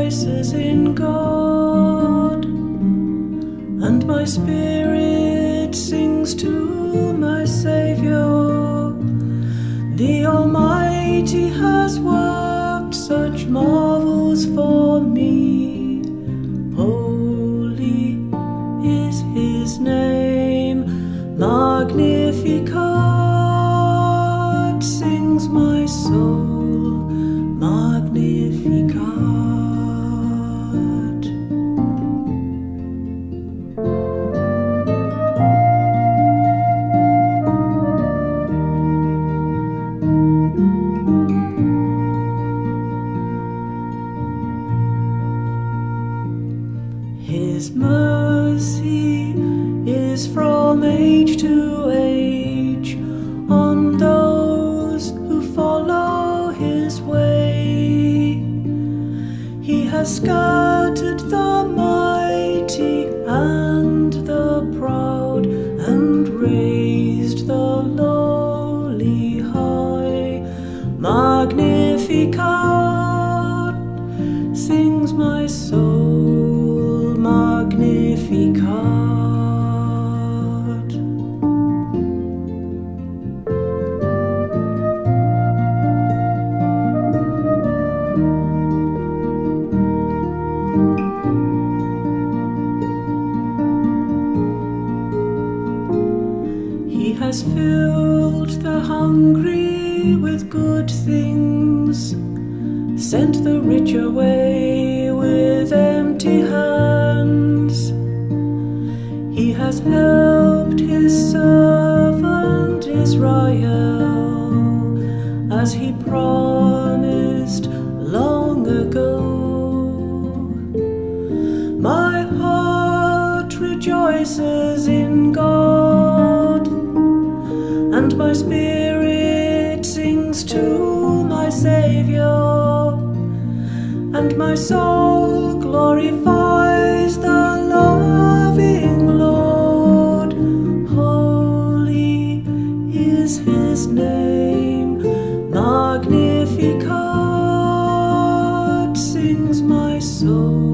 rejoices in God, and my spirit sings to my Saviour. The Almighty has worked such marvels for me. Holy is His name, Magnificat, sings my soul, Magnificat. His mercy is from age to age on those who follow His way. He has scattered the mighty and the proud, and raised the lowly high. Magnificat, sings my soul, Magnificat. He has filled the hungry with good things, sent the rich away with empty hands. He has helped His servant Israel, as He promised long ago. My heart rejoices in God, and my spirit sings to my Saviour, and my soul glorifies the loving Lord. Holy is His name, Magnificat, sings my soul.